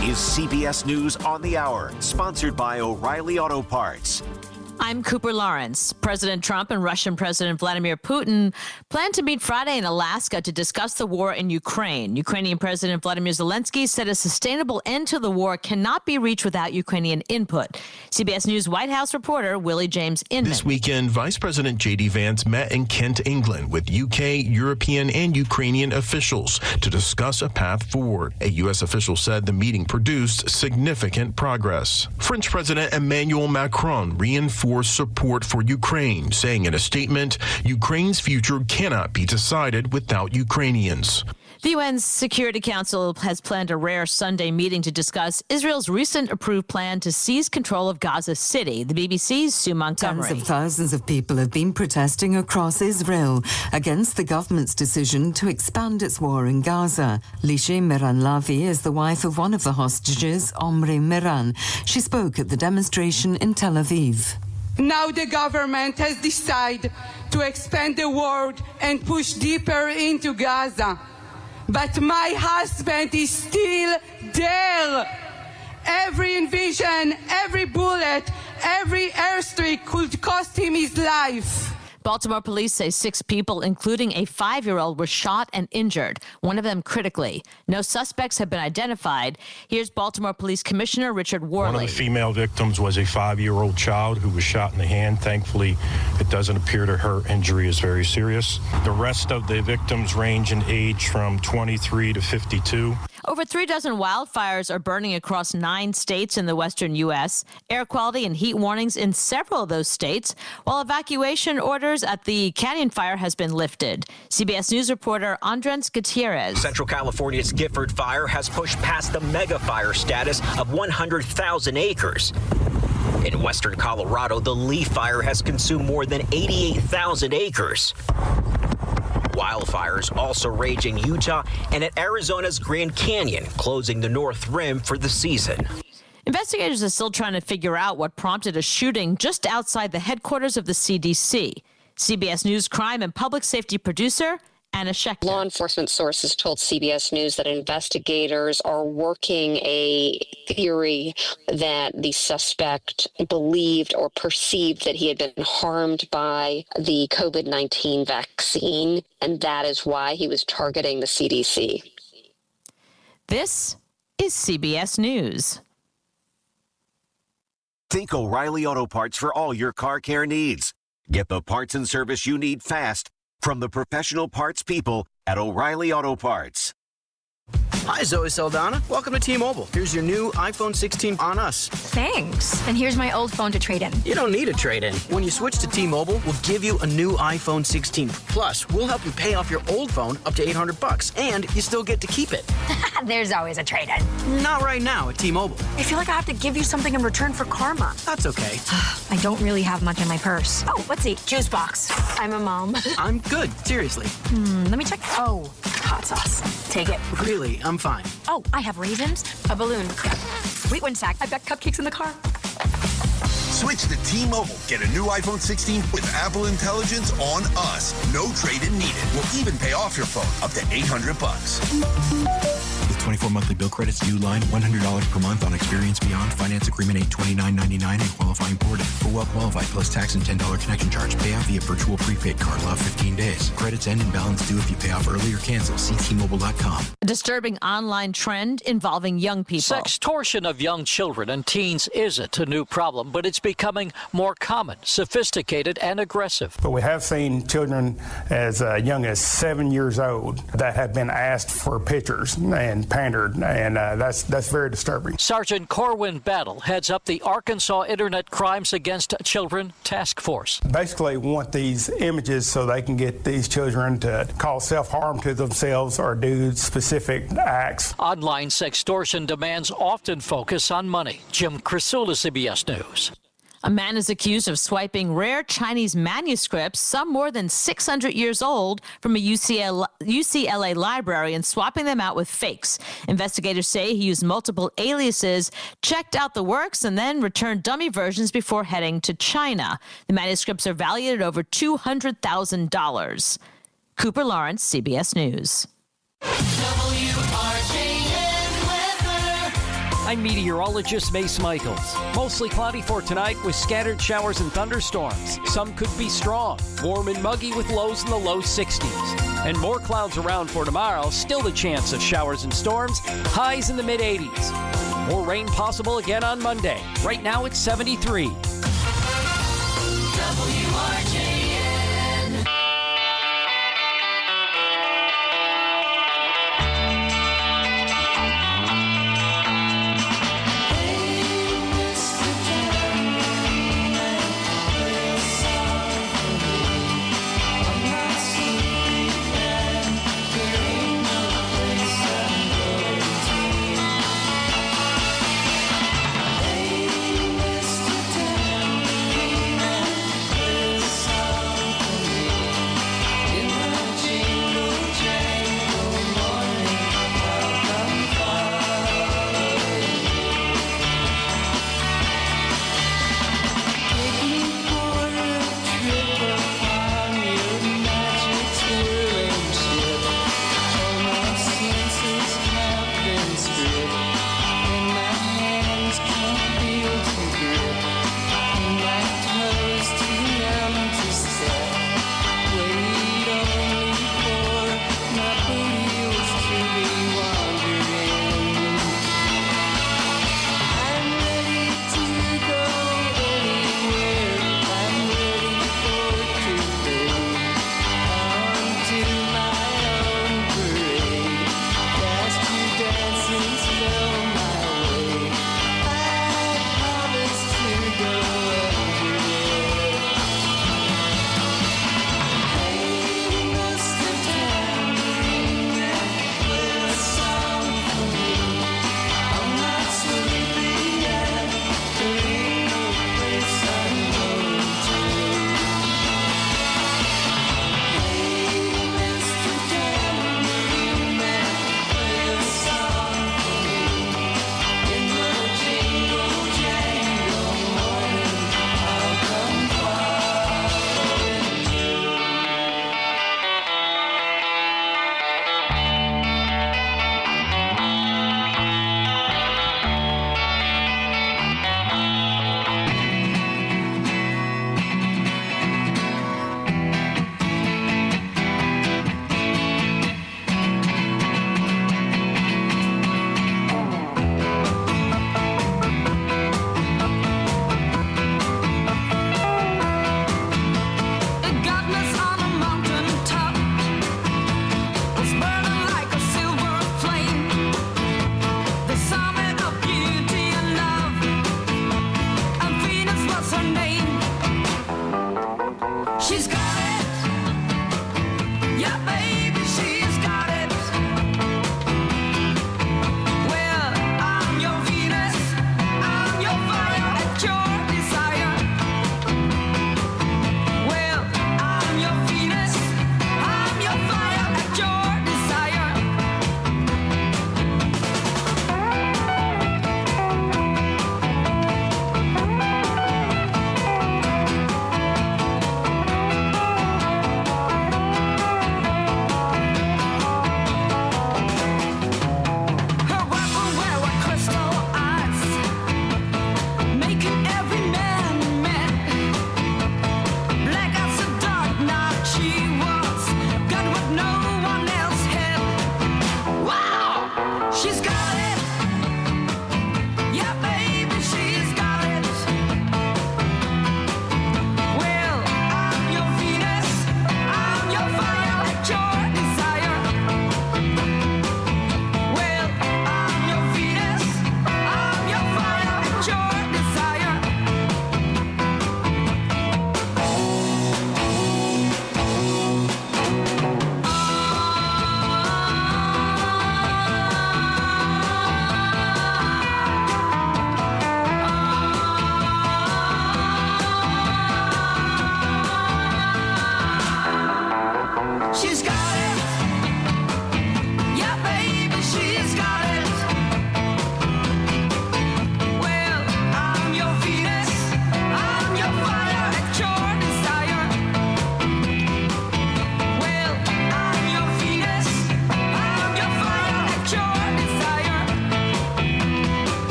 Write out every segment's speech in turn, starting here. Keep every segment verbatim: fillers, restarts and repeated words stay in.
is C B S News on the Hour, sponsored by O'Reilly Auto Parts. I'm Cooper Lawrence. President Trump and Russian President Vladimir Putin plan to meet Friday in Alaska to discuss the war in Ukraine. Ukrainian President Vladimir Zelensky said a sustainable end to the war cannot be reached without Ukrainian input. C B S News White House reporter Willie James Inman. This weekend, Vice President J D Vance met in Kent, England with U K, European, and Ukrainian officials to discuss a path forward. A U S official said the meeting produced significant progress. French President Emmanuel Macron reinforced support for Ukraine, saying in a statement, Ukraine's future cannot be decided without Ukrainians. The U N's Security Council has planned a rare Sunday meeting to discuss Israel's recent approved plan to seize control of Gaza City. The B B C's Sue Montgomery. Tens of thousands of people have been protesting across Israel against the government's decision to expand its war in Gaza. Lishe Miran Lavi is the wife of one of the hostages, Omri Miran. She spoke at the demonstration in Tel Aviv. Now the government has decided to expand the war and push deeper into Gaza. But my husband is still there. Every invasion, every bullet, every airstrike could cost him his life. Baltimore police say six people, including a five-year-old, were shot and injured, one of them critically. No suspects have been identified. Here's Baltimore Police Commissioner Richard Worley. One of the female victims was a five-year-old child who was shot in the hand. Thankfully, it doesn't appear that her injury is very serious. The rest of the victims range in age from twenty-three to fifty-two. Over three dozen wildfires are burning across nine states in the western U S. Air quality and heat warnings in several of those states, while evacuation orders at the Canyon Fire has been lifted. C B S News reporter Andres Gutierrez. Central California's Gifford Fire has pushed past the mega fire status of one hundred thousand acres. In western Colorado, the Lee Fire has consumed more than eighty-eight thousand acres. Wildfires also raging Utah and at Arizona's Grand Canyon, closing the North Rim for the season. Investigators are still trying to figure out what prompted a shooting just outside the headquarters of the C D C. C B S News crime and public safety producer Anna Schechter. Law enforcement sources told C B S News that investigators are working a theory that the suspect believed or perceived that he had been harmed by the COVID nineteen vaccine, and that is why he was targeting the C D C. This is C B S News. Think O'Reilly Auto Parts for all your car care needs. Get the parts and service you need fast from the professional parts people at O'Reilly Auto Parts. Hi, Zoe Saldana. Welcome to T-Mobile. Here's your new iPhone sixteen on us. Thanks. And here's my old phone to trade in. You don't need a trade-in. When you switch to T-Mobile, we'll give you a new iPhone sixteen. Plus, we'll help you pay off your old phone up to eight hundred bucks, and you still get to keep it. There's always a trade-in. Not right now at T-Mobile. I feel like I have to give you something in return for karma. That's okay. I don't really have much in my purse. Oh, let's see. Juice box. I'm a mom. I'm good. Seriously. Hmm, let me check. Oh, hot sauce. Take it. Really? I'm fine. Oh, I have raisins, a balloon. Yeah. Wait one sec. I've got cupcakes in the car. Switch to T-Mobile. Get a new iPhone sixteen with Apple Intelligence on us. No trade-in needed. We'll even pay off your phone up to eight hundred bucks. With twenty-four monthly bill credits, new line, one hundred dollars per month on Experience Beyond. Finance agreement eight twenty-nine ninety-nine and qualifying ported. For well qualified plus tax and ten dollars connection charge. Pay out via virtual prepaid card. Allow fifteen days. Credits end and balance due if you pay off early or cancel. See T Mobile dot com. A disturbing online trend involving young people. Sextortion of young children and teens isn't a new problem, but it's becoming more common, sophisticated, and aggressive. But we have seen children as uh, young as seven years old that have been asked for pictures and pandered, and uh, that's that's very disturbing. Sergeant Corwin Battle heads up the Arkansas Internet Crimes Against Children Task Force. Basically want these images so they can get these children to cause self-harm to themselves or do specific acts. Online sextortion demands often focus on money. Jim Crisula, C B S News. A man is accused of swiping rare Chinese manuscripts, some more than six hundred years old, from a U C L A library and swapping them out with fakes. Investigators say he used multiple aliases, checked out the works, and then returned dummy versions before heading to China. The manuscripts are valued at over two hundred thousand dollars. Cooper Lawrence, C B S News. W R J N weather. I'm meteorologist Mace Michaels. Mostly cloudy for tonight with scattered showers and thunderstorms. Some could be strong, warm and muggy with lows in the low sixties. And more clouds around for tomorrow, still the chance of showers and storms, highs in the mid eighties. More rain possible again on Monday. Right now it's seventy-three. W R J N.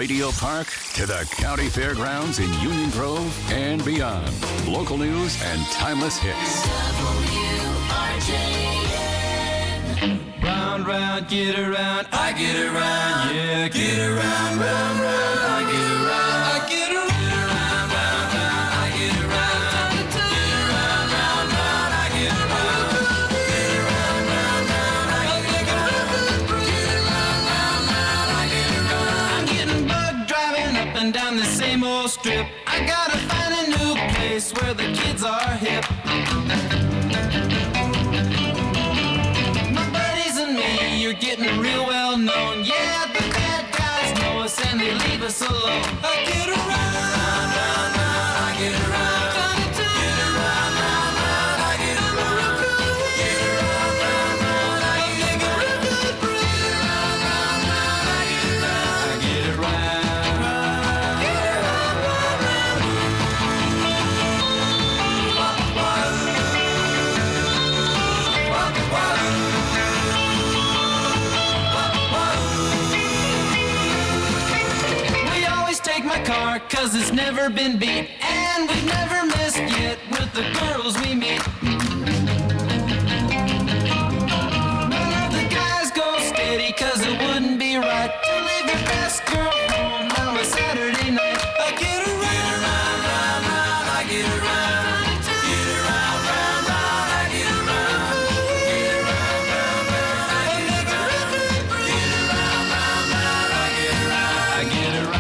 Radio Park to the county fairgrounds in Union Grove and beyond. Local news and timeless hits. W R J N. Round, round, get around, I get around, yeah, get around, round, round, I get around, I get around, round, round, round, I get around, get around, round, round, I get around, get around, round, round, I get around, get around, round, round, I get around. I'm getting bugged driving up and down the same old strip. I gotta find a new place where the kids are hip. You're getting real well known. Yeah, the bad guys know us and they leave us alone. I get around, round, round, round, I get around. Get around, round, round, I get around. Get around, round, round, I get around. Get around, round, round, I get around. I get around, get around, round, round. Take my car, cause it's never been beat, and we've never missed yet with the girls we meet. None of the guys go steady, cause it wouldn't be right to leave your best girl home on a Saturday night. I get around, round, round, round, I get around. Get around, round, round, I get around. Get around, round, round, I get around. Get around, round, round, I get around. I get around.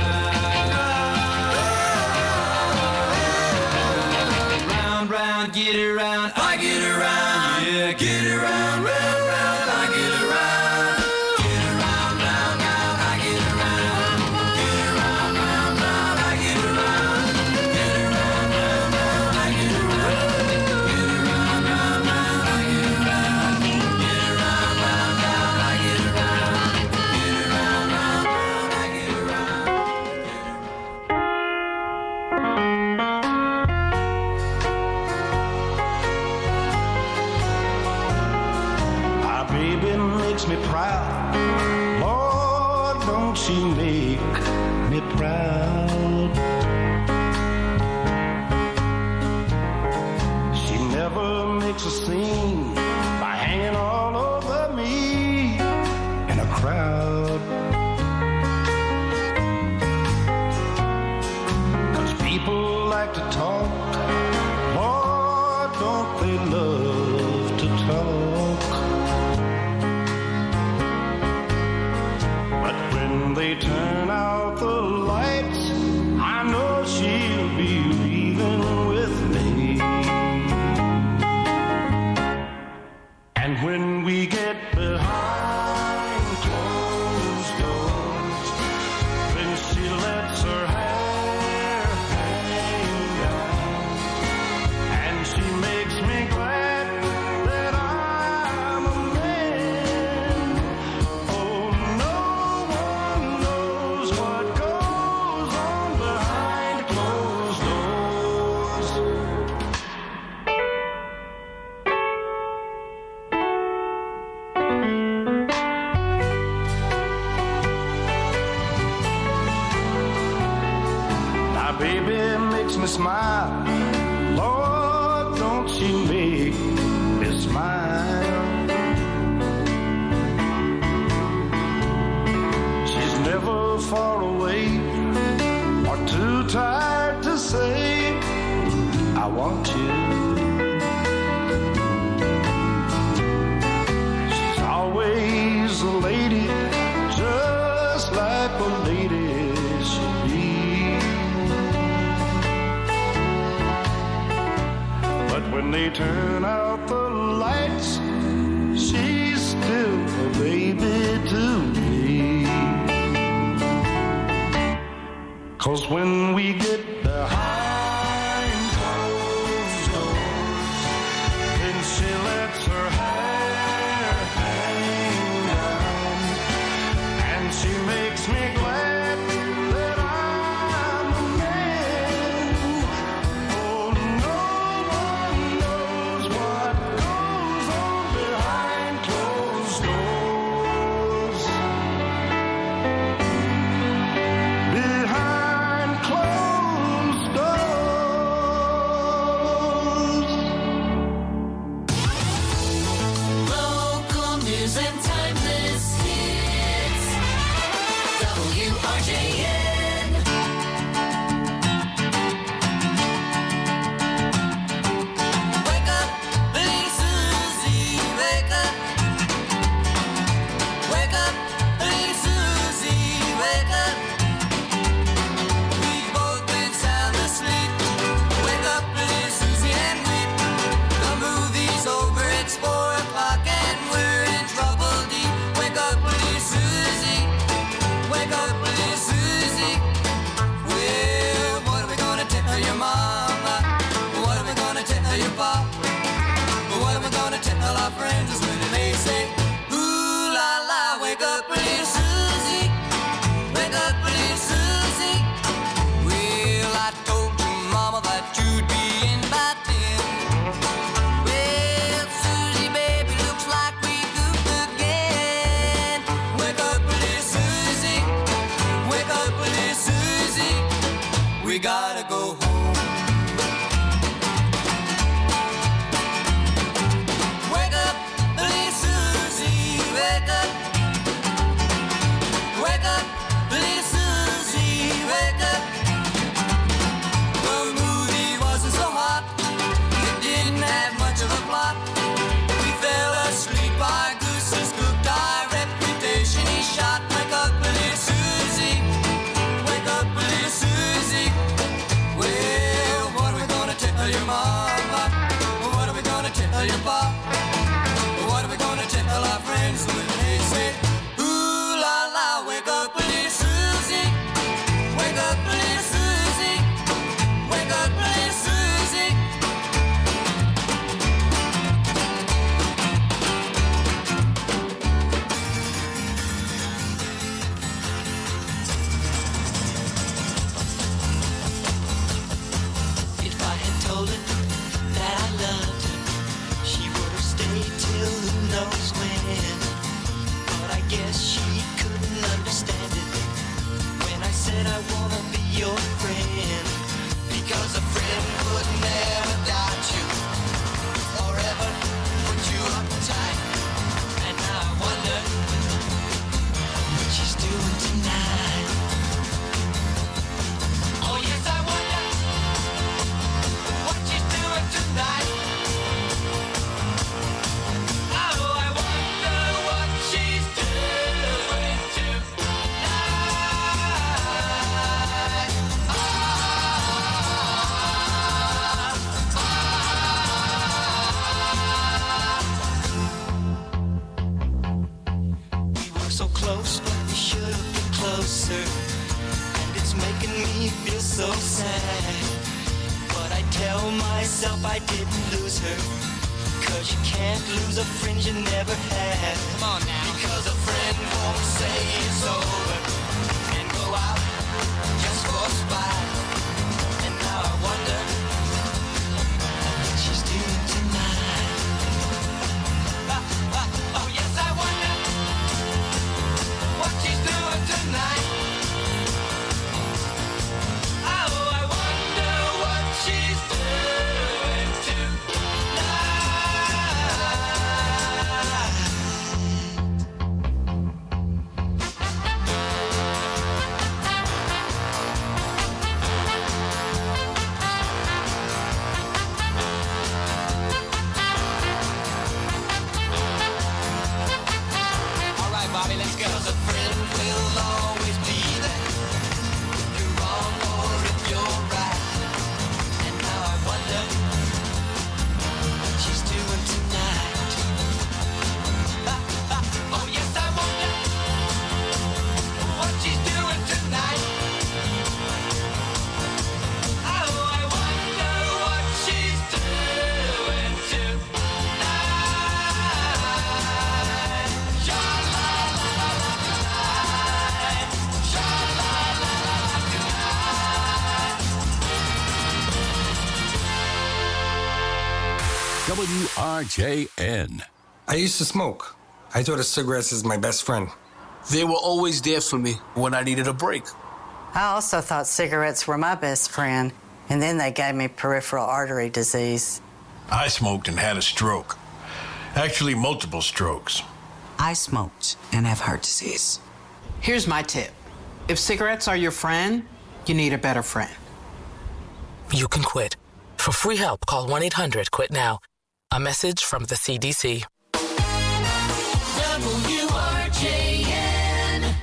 Get around, I get around, yeah, get around, round, round, I get around. Get around, round, round, I get around. Get around, round, round, I get around. Get around, round, round, I get around. Get around, round, round, I get around. Get around, round, round, I get around. Get around, round, round, I get around. Baby makes me proud. Lord, don't she make me proud. She never makes a scene by hanging all over me in a crowd. Cause people like to talk. Lord, don't they love to talk. They turn out the lights, I know she'll be leaving with me. And when we get behind closed doors, then she lets her hair hang down, and she makes me glad that I'm a man. Oh, no. What goes on behind closed doors? My baby makes me smile. Lord, don't she make me smile. She's never far away or too tired to say, I want you. She's always a lady, just like a lady should be. But when they turn out the lights, she's still a baby to me. Cause when we get behind closed doors, then she lets her hair hang down, and she makes me glad that I'm a man. Oh, no one knows what goes on behind closed doors. R J N. Wake up, little Susie, wake up. Wake up, little Susie, wake up. We've both been sound asleep. Wake up, little Susie, and weep. The movie's over, it's four o'clock, and we're in trouble deep. Wake up, little Susie. Wake up, little Susie. Well, what are we gonna tell your mama? What are we gonna tell your pop? What are we gonna tell our friends when they say, ooh la la, wake up, little Susie. Wake up, little Susie. Well, I told your mama that you'd be in by ten. Well, Susie, baby, looks like we goofed again. Wake up, little Susie. Wake up, little Susie. We gotta go home. Wake up, little Susie. Wake up. Wake up, little Susie. Wake up. The movie wasn't so hot. It didn't have much of a plot. We fell asleep. Our gooses cooked. Our reputation is shot. Wake up, little Susie. Wake up, little Susie. Well, what are we gonna tell your mama? What are we gonna tell your pop? What are we gonna tell our friends when they say, ooh la la, wake up, little Susie. Wake up, little Susie. Wake up, little Susie. If I had told her that I loved her, she would have stayed till who knows when. But I guess she couldn't understand it when I said I wanna be your friend. Because a friend would never doubt you or ever put you uptight. And now I wonder what she's doing tonight. Oh yes, I wonder what she's doing tonight. Oh, I wonder what she's doing tonight. We were so close, but we should have been closer. And it's making me feel so sad. But I tell myself I didn't lose her. Cause you can't lose a friend you never had. Come on now. Because a friend won't say it's over and go out just for spite. And now I wonder what she's doing tonight. Ah, ah, oh yes, I wonder what she's doing tonight. Oh, I wonder what she's doing All right, Bobby, let's go. 'Cause a friend will always be there. If you're wrong or if you're right. And now I wonder what she's doing tonight. Ah, ah, oh yes, I wonder what she's doing tonight. Oh, I wonder what she's doing tonight. Sha-la-la-la-la-tonight. Sha-la-la-la-la-tonight. W R J N. I used to smoke. I thought of cigarettes as my best friend. They were always there for me when I needed a break. I also thought cigarettes were my best friend, and then they gave me peripheral artery disease. I smoked and had a stroke. Actually, multiple strokes. I smoked and have heart disease. Here's my tip. If cigarettes are your friend, you need a better friend. You can quit. For free help, call one eight hundred quit now. A message from the C D C. W R J N.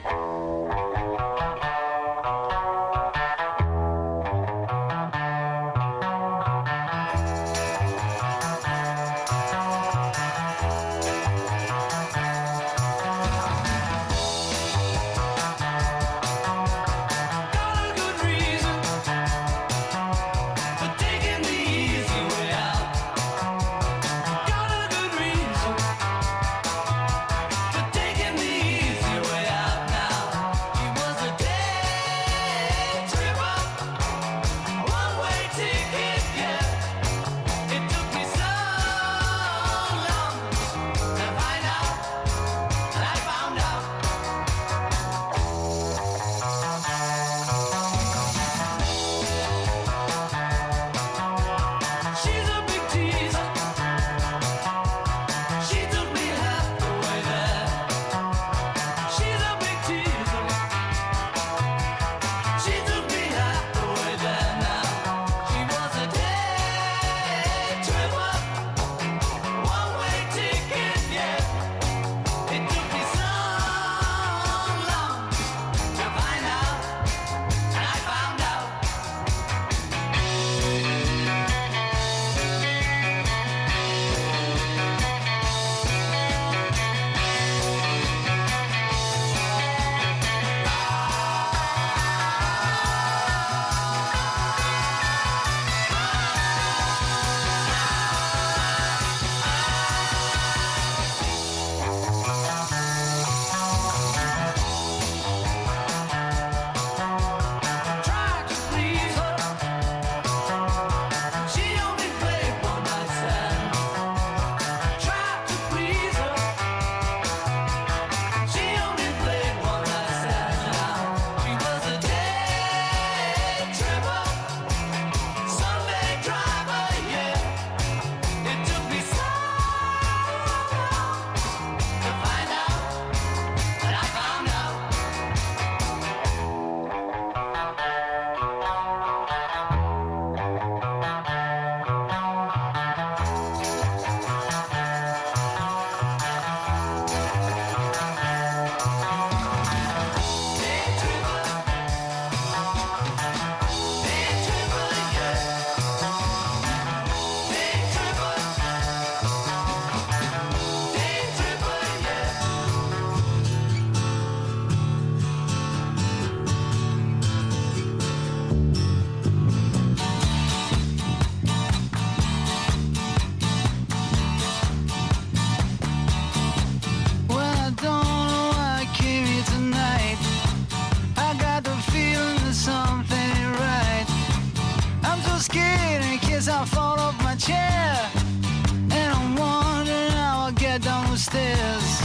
I fall off my chair, and I'm wondering how I'll get down the stairs.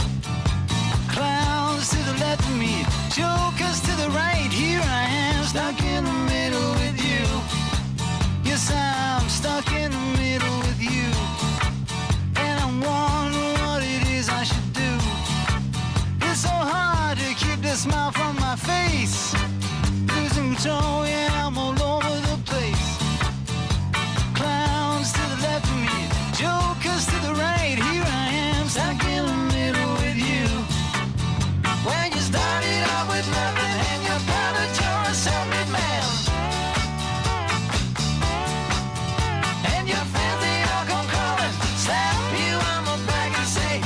Clowns to the left of me, jokers to the right. Here I am, stuck in the middle with you. Yes, I'm stuck in the middle with you, and I'm wondering what it is I should do. It's so hard to keep the smile from my face. Losing control, yeah, I'm all over the place. Clowns to the left of me, jokers to the right. Here I am, stuck in the middle with you. When you started out with nothing and you're proud that you're a self-made man, and your friends, they all come calling, slap you on the back and say,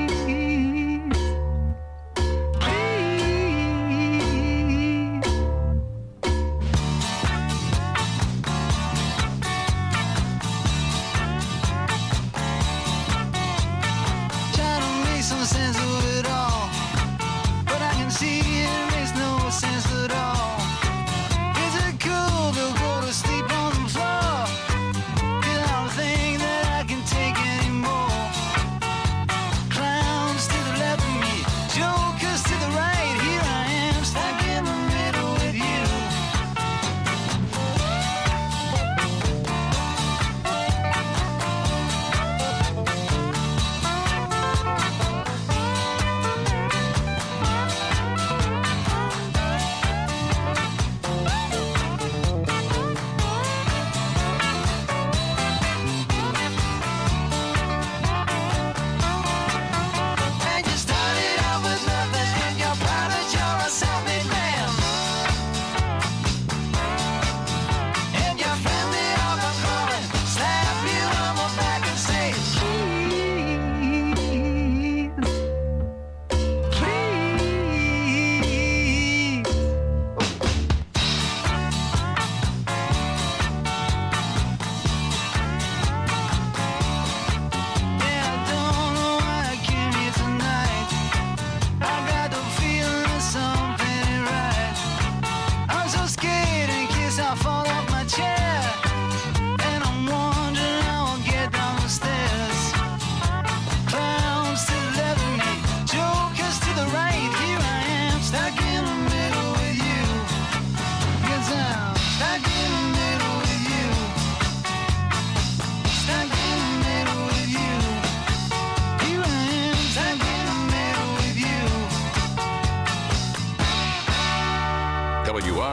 please, please,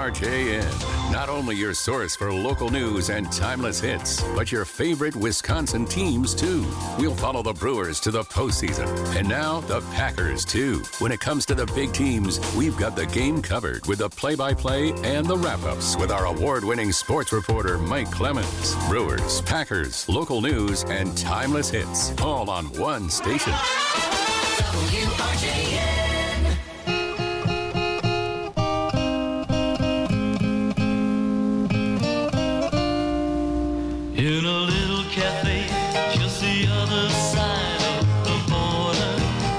R J N. Not only your source for local news and timeless hits, but your favorite Wisconsin teams, too. We'll follow the Brewers to the postseason. And now, the Packers, too. When it comes to the big teams, we've got the game covered with the play-by-play and the wrap-ups with our award-winning sports reporter, Mike Clemens. Brewers, Packers, local news, and timeless hits, all on one station. W R J N. In a little cafe, just the other side of the border,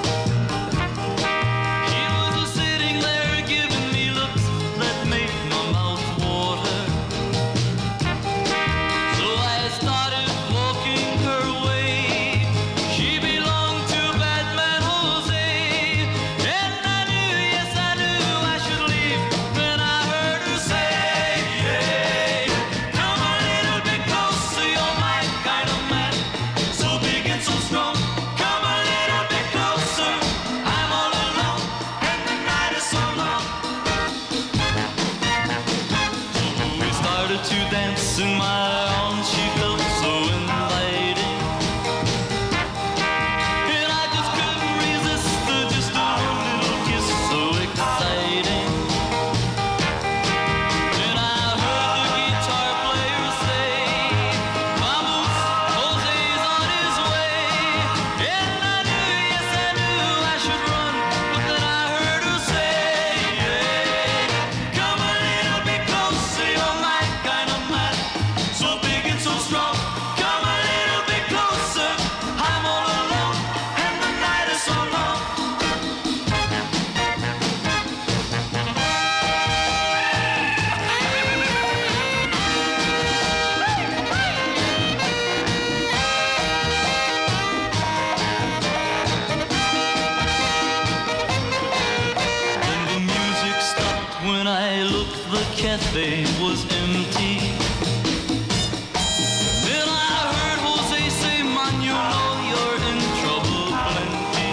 she was sitting there giving me looks that made my mouth water. So I started walking her way. She belonged to Batman Jose, and I knew, yes I knew I should leave. Then I heard her say, hey, come a little bit closer, you're my kind of man, so big and so strong. Come a little bit closer, I'm all alone, and the night is so long. So we started to dance in my arms, she felt so inviting, and I just couldn't resist her, just a little kiss so exciting. Then I heard the guitar player say, vamos, Jose's on his way. And I knew, yes I knew I should run, but then I heard her say, hey, come a little bit closer, you're my kind of man, so big and so strong. Come a little bit closer, I'm all alone, and the night is so long. When the music stopped, when I looked, the cafe was empty. Then I heard Jose say, man, you know you're in trouble plenty.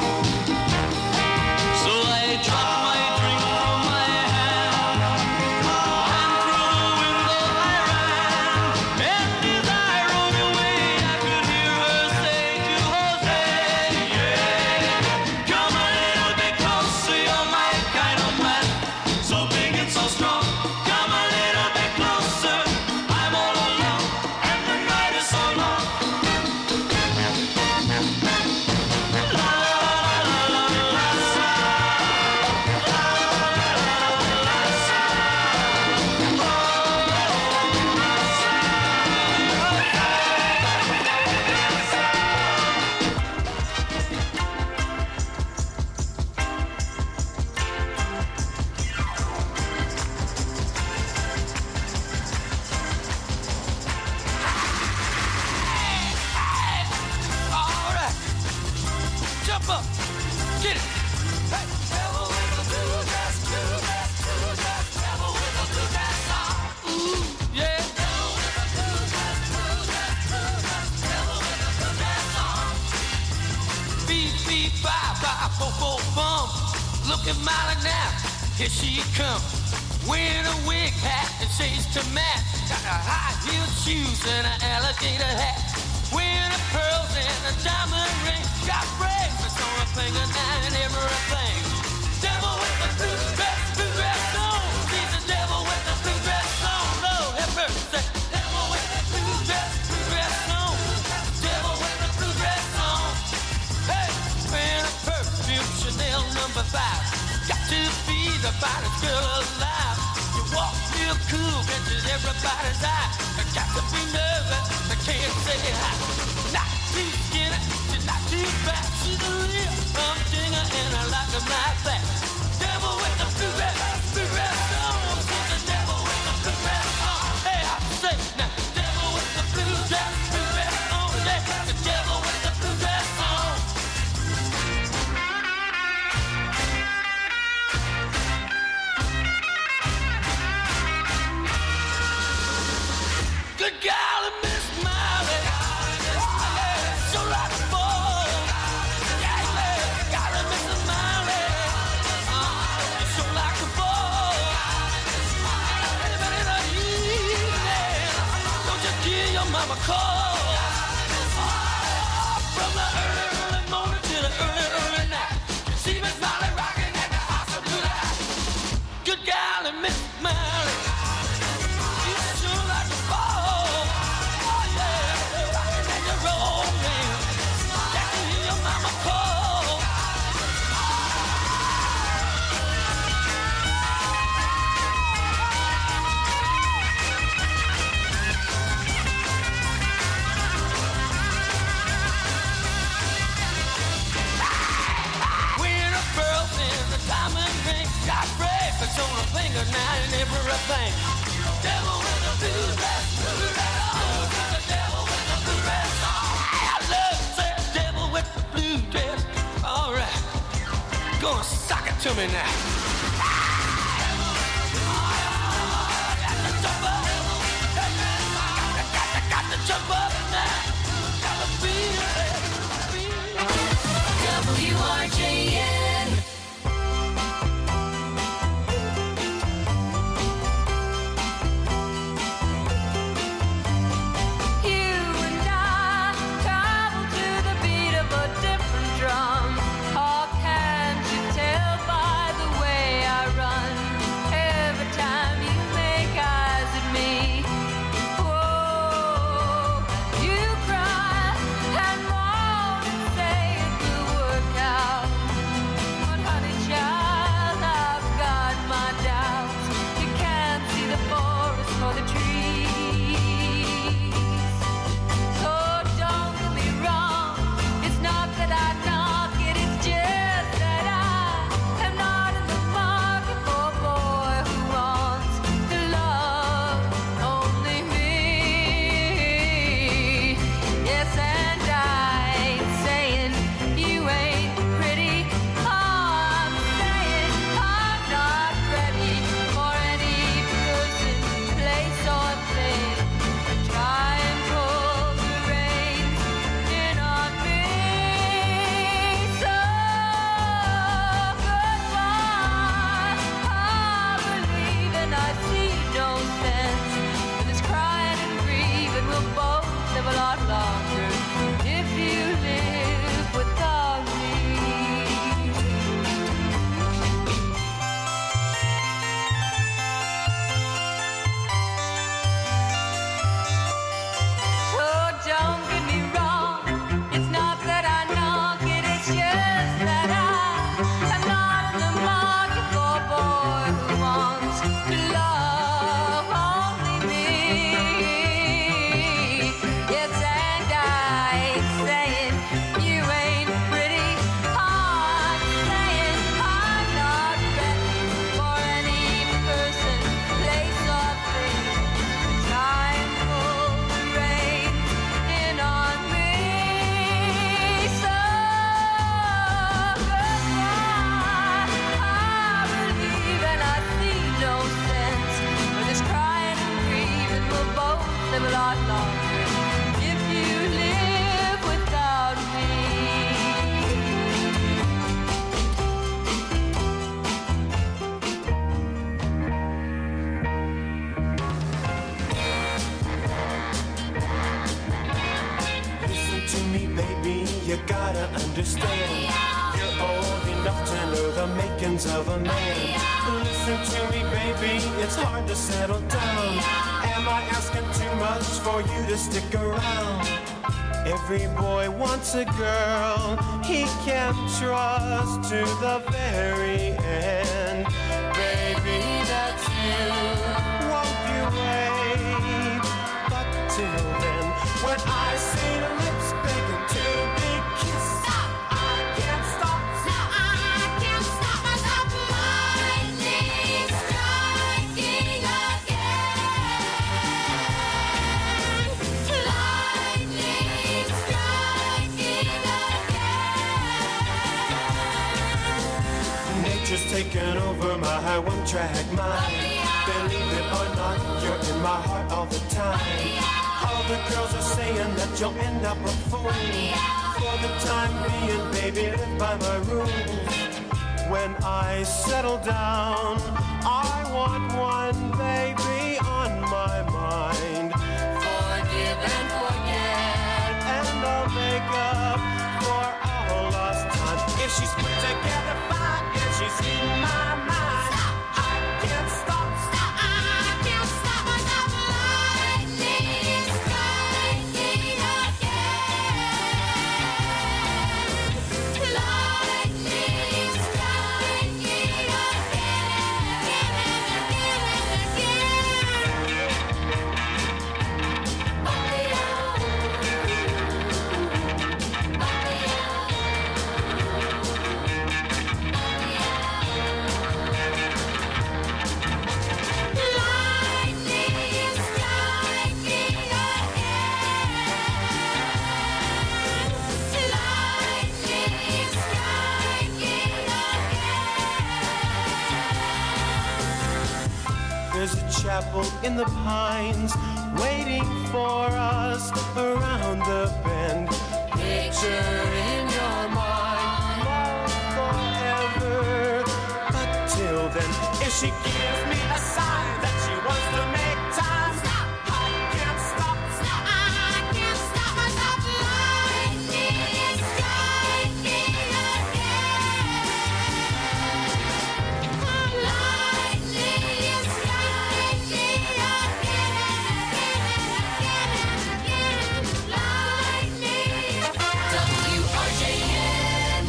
So I dropped my drink from my hand, and through the window I ran. And as I rode away, I could hear her say to Jose, yeah, come a little bit closer, you're my kind of man, so big and so strong. Come a little bit closer, I'm all alone, and the night is so long. All right, jump up, get it. Hey, devil with a blue dress, blue dress, blue dress, devil with a blue dress on. Ooh, yeah. Devil with a blue dress, blue dress, blue dress, devil with a blue dress on. Beep, beep, bye, bye, bo, bo, bum. Look at Molly now, here she comes. Wearing a wig hat and shades to match. Got a high-heeled shoes and an alligator hat. Wearing a pearls and a diamond ring. Got bracelets on her finger now and everything. Devil with the blue dress, blue dress on. She's the devil with the blue dress on. Lord have mercy. Devil with the blue dress, blue dress on. Devil with the blue dress on. Hey, wearing a perfume Chanel number five. Got to be the finest girl alive. You walk real cool, catches everybody's eye. I got to be nervous, I can't say hi. Not too skinny, she's not too fat. She's a real humdinger and I like them like that. Devil with the blue dress, blue dress on. She's the devil with the blue dress on. Hey, I say now, devil with the blue dress, blue dress on. Yeah, the devil with the blue dress on. Good golly, Miss Molly. Yeah, so like a ball. Yeah, yeah, golly, Missus Molly. call. From the early, early morning to the early, early night. See Miss Molly rocking at the house of blue light. Good gal and Miss Molly. You sure like to fall. Oh yeah, rocking and you're rolling. Got to hear your mama call. Wearing a pearl in the diamond ring. Got bracelets on her finger now and everything. Devil with the blue dress, blue dress. Oh, the devil with the blue dress. I love that devil with the blue dress. All right, gonna sock it to me now. Got to jump up now. Got to feel it. W R J N. You and I travel to the beat of a different drum. Oh, can't you tell by the way I run? Every time you make eyes at me, whoa, you cry and moan and say it will work out. But honey child, I've got my doubts. You can't see the forest for the trees. So don't get me wrong, it's not that I knock it, it's just that I am not in the market for a boy who wants to love only me. Yes, and I ain't saying you ain't pretty. I'm saying I'm not ready for any person, place, or thing to try and pull the reins in on me. So goodbye. I believe and I see no sense in this crying and grieving. We'll both live a lot longer if you live without me. So don't get me wrong, it's not that I knock it, it's just that I am not in the market for a boy who wants to love only me. Yes, and I ain't saying you ain't pretty. I'm saying I'm not ready for any person, place, or thing to try and pull the reins in on me. So goodbye. I believe and I see no sense for this crying and grieving. We'll both live a lot longer if you live without me. Listen to me, baby, you gotta understand. You're old enough to know the makings of a man. Listen to me, baby, it's hard to settle down. Am I asking too much for you to stick around? Every boy wants a girl he can trust to the very end. Baby, that's you. Won't you wait? But till then, when I see your lips begging to be kissed, I can't stop. I can't stop myself. Lightning striking again. Lightning striking again. Nature's taken over my one-track mind. Believe it or not, you're in my heart all the time. All the girls are saying that you'll end up a fool. For the time being, baby, live by my rules. When I settle down, I want one baby on my mind. Forgive and forget. what's in my mind. Stop. I can't stop. Stop. I can't stop myself. Lightning striking again. Lightning striking There's a chapel in the pines waiting for us around the bend. Picture in your mind, love forever. But till then, if she gives me a sign that she wants to make time, stop. I can't stop. Stop. I can't stop myself. Lightning striking again. Lightning striking again. Lightning. W R J N.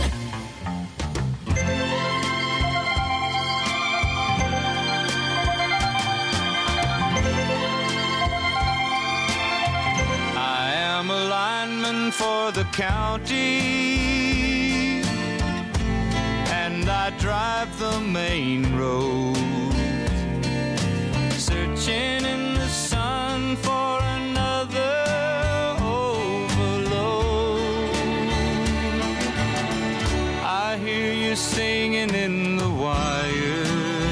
I am a lineman for the county, and I drive the main road, searching in the sun for another overload. I hear you singing in the wire,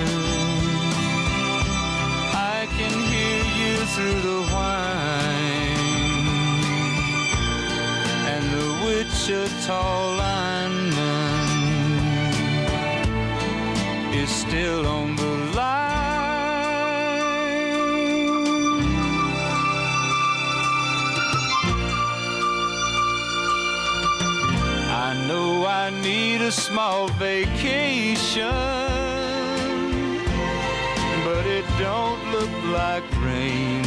I can hear you through the whine, and the Wichita lineman is still on the line. I know I need a small vacation, but it don't look like rain.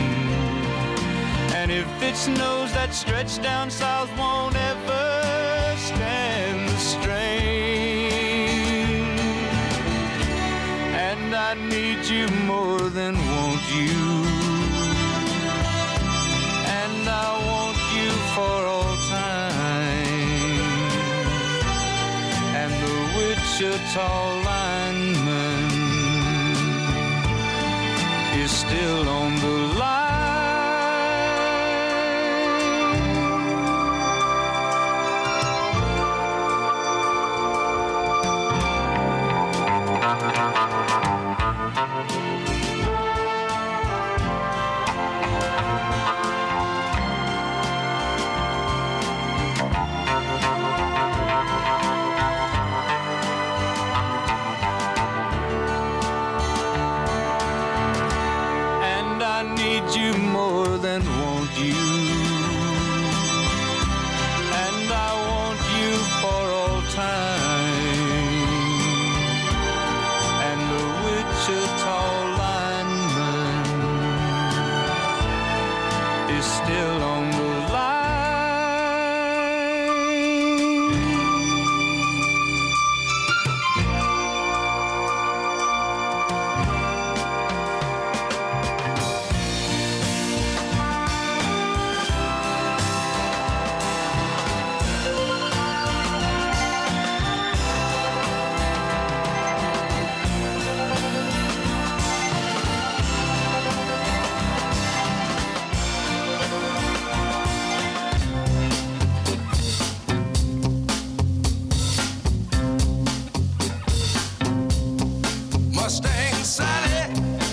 And if it snows, that stretch down south won't ever stand the strain. And I need you more than want you, and I want you for all time. And the Wichita lineman is still on the line. And I need you more than want you, and I want you for all time. And the Wichita lineman is still on the line. Mustang Sally.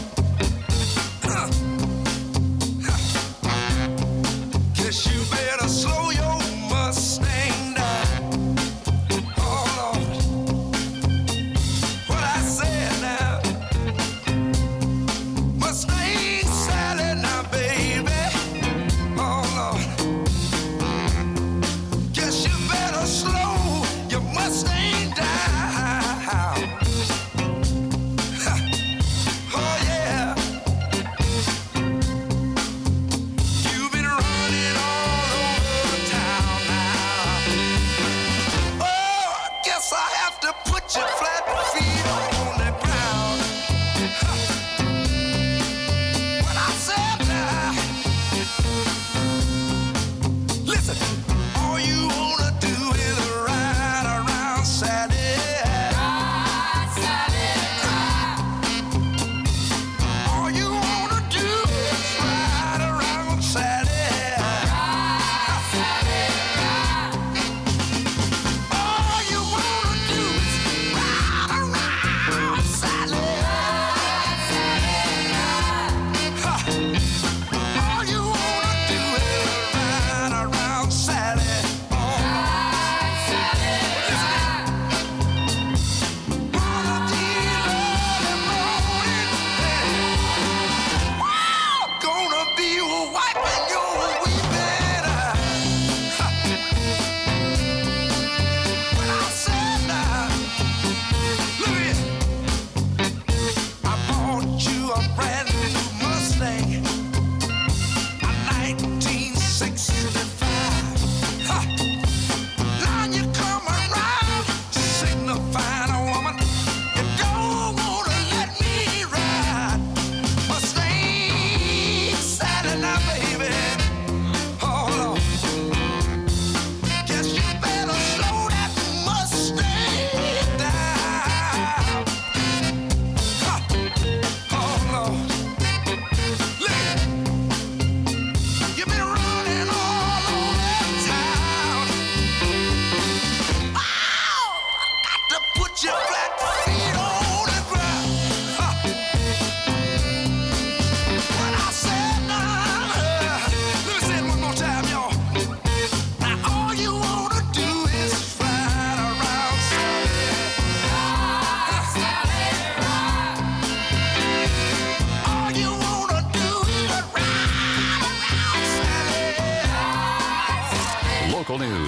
Guess you better slow your Mustang down. Oh Lord, what I said now. Mustang Sally now, baby. Oh Lord, guess you better slow your Mustang down.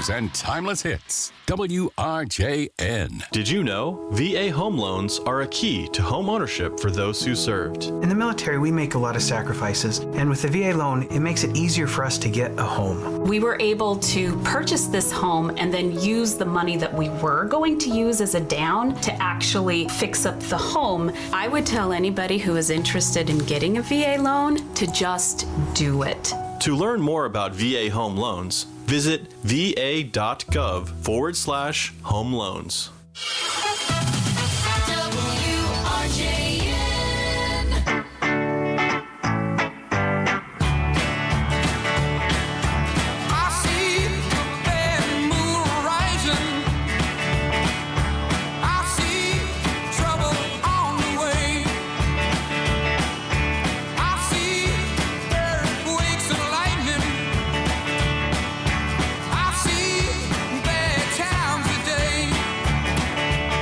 news and timeless hits. W R J N. Did you know V A home loans are a key to home ownership for those who served? In the military, we make a lot of sacrifices, and with the V A loan, it makes it easier for us to get a home. We were able to purchase this home and then use the money that we were going to use as a down to actually fix up the home. I would tell anybody who is interested in getting a V A loan to just do it. To learn more about V A home loans, visit va.gov forward slash home loans. W R J N. I see the bad moon rising. I see trouble on the way. I see earthquakes and lightning. I see bad times today.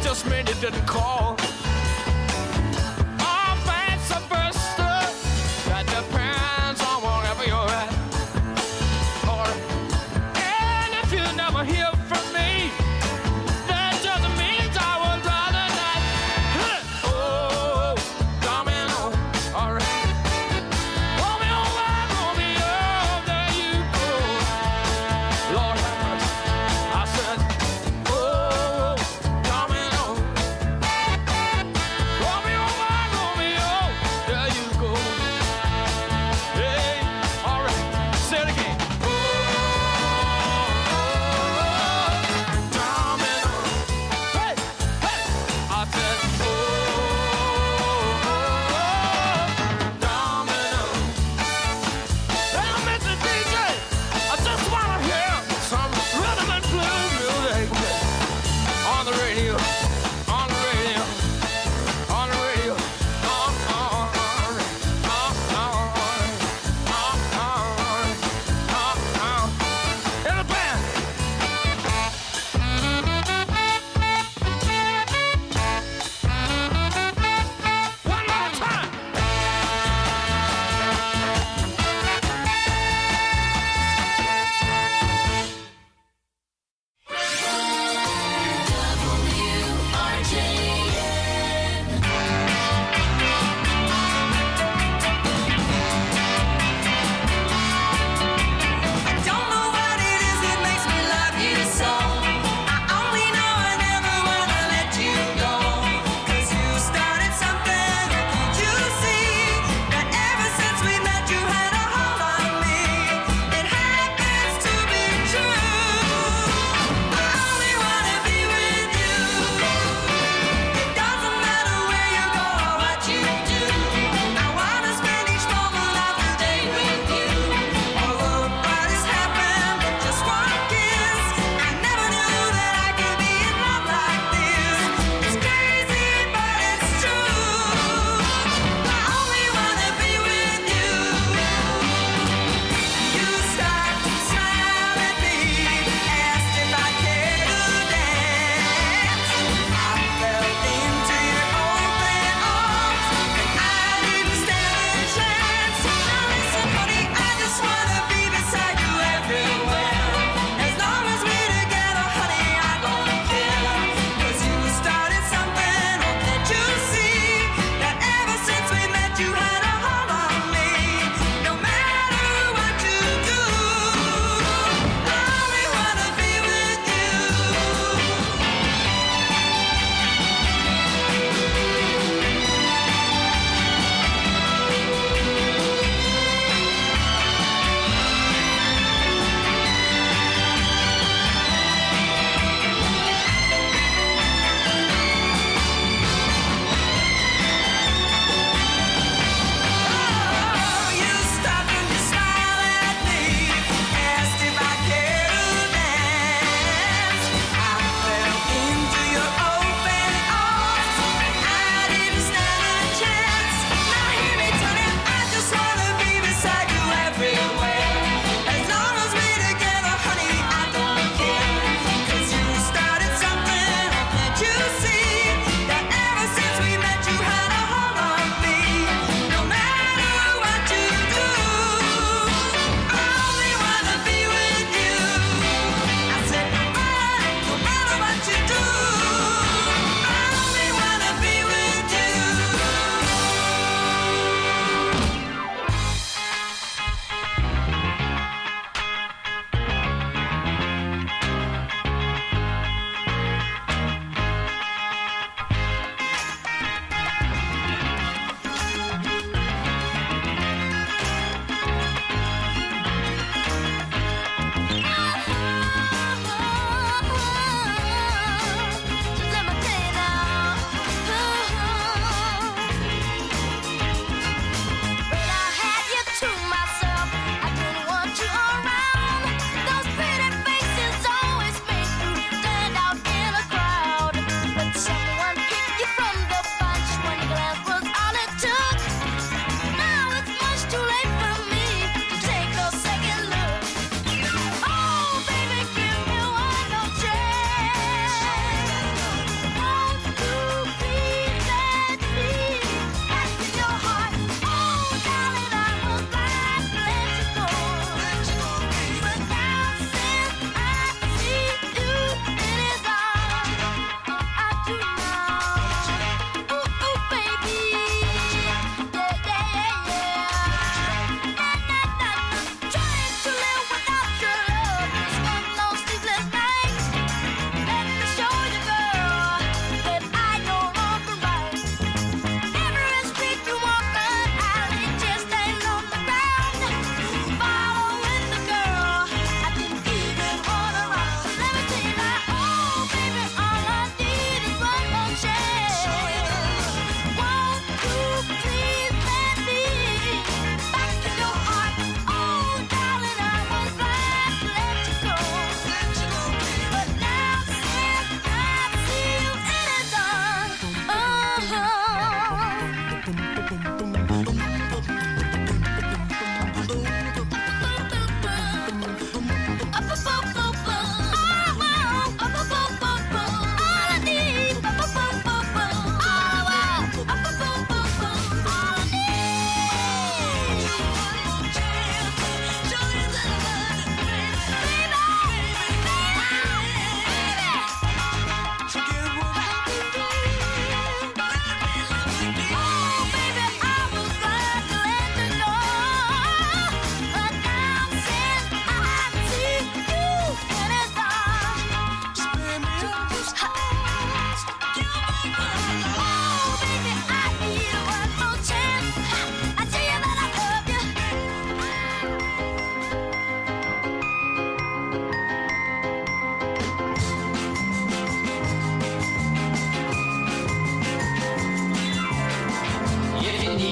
just meant you didn't call. Oh, vice versa, that depends on wherever you're at. Or, and if you never hear from me, that just means I would rather not. Huh. Oh, coming on, all right. Romeo, Romeo, there you go. Lord have mercy, I said, oh, coming on.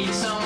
need some